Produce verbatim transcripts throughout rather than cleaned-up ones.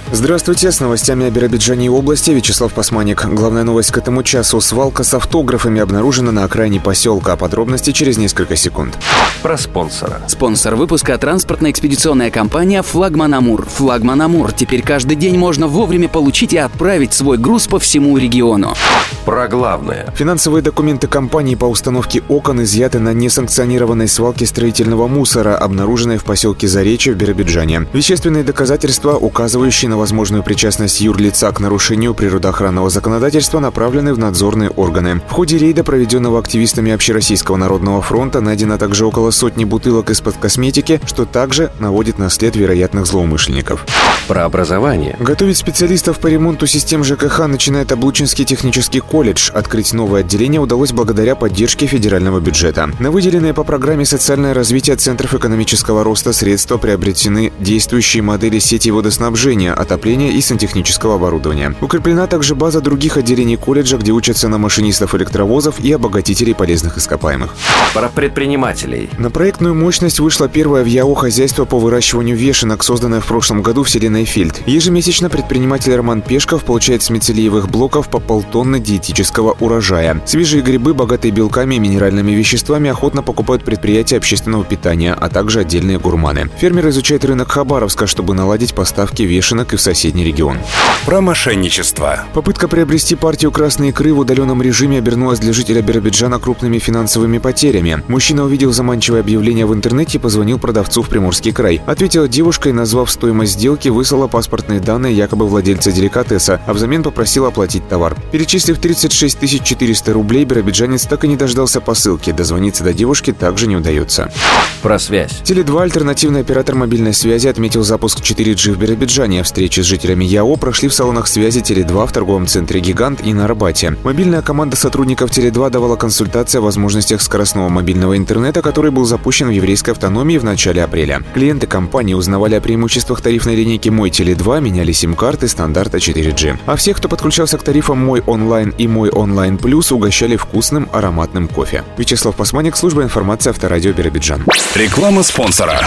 Здравствуйте, с новостями о Биробиджане и области Вячеслав Пасманик. Главная новость к этому часу. Свалка с автографами обнаружена на окраине поселка. Подробности через несколько секунд. Про спонсора. Спонсор выпуска — транспортно-экспедиционная компания «Флагман Амур». «Флагман Амур». Теперь каждый день можно вовремя получить и отправить свой груз по всему региону. Про главное. Финансовые документы компании по установке окон изъяты на несанкционированной свалке строительного мусора, обнаруженной в поселке Заречье в Биробиджане. Вещественные доказательства, указывающие на возможную причастность юрлица к нарушению природоохранного законодательства, направлены в надзорные органы. В ходе рейда, проведенного активистами Общероссийского народного фронта, найдено также около сотни бутылок из-под косметики, что также наводит на след вероятных злоумышленников. Про образование. Готовить специалистов по ремонту систем ЖКХ начинает Облучинский технический колледж. Открыть новое отделение удалось благодаря поддержке федерального бюджета. На выделенные по программе «Социальное развитие центров экономического роста» средства приобретены действующие модели сети водоснабжения, отопления и сантехнического оборудования. Укреплена также база других отделений колледжа, где учатся на машинистов электровозов и обогатителей полезных ископаемых. Про предпринимателей. На проектную мощность вышло первое в ЯО хозяйство по выращиванию вешенок, созданное в прошлом году в селе Найфельд. Ежемесячно предприниматель Роман Пешков получает с мицелиевых блоков по полтонны диетического урожая. Свежие грибы, богатые белками и минеральными веществами, охотно покупают предприятия общественного питания, а также отдельные гурманы. Фермер изучает рынок Хабаровска, чтобы наладить поставки вешенок и в соседний регион. Про мошенничество. Попытка приобрести партию красной икры в удаленном режиме обернулась для жителя Биробиджана крупными финансовыми потерями. Мужчина увидел заманчивое объявление в интернете и позвонил продавцу в Приморский край. Ответила девушка и, назвав стоимость сделки, выслала паспортные данные якобы владельца деликатеса, а взамен попросила оплатить товар. Перечислив тридцать шесть тысяч четыреста рублей, биробиджанец так и не дождался посылки. Дозвониться до девушки также не удается. Про связь. Теле два, альтернативный оператор мобильной связи, отметил запуск четыре джи в Биробиджане. Встречи с жителями ЯО прошли в салонах связи Теле два в торговом центре «Гигант» и на Арбате. Мобильная команда сотрудников Теле два давала консультации о возможностях скоростного мобильного интернета, который был запущен в еврейской автономии в начале апреля. Клиенты компании узнавали о преимуществах тарифной линейки «Мой Теле два», меняли сим-карты стандарта четыре джи. А всех, кто подключался к тарифам «Мой онлайн» и «Мой онлайн плюс», угощали вкусным ароматным кофе. Вячеслав Пасманик, служба информации Авторадио Биробиджан. Реклама спонсора.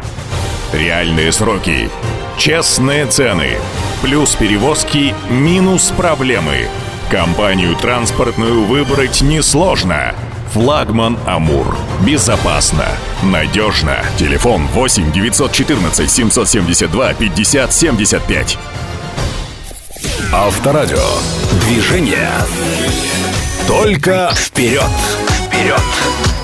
Реальные сроки. Честные цены. Плюс перевозки, минус проблемы. Компанию транспортную выбрать несложно. «Флагман Амур». Безопасно, надежно. Телефон восемь девятьсот четырнадцать семьсот семьдесят два пятьдесят семьдесят пять. Авторадио. Движение. Только вперед. Вперед.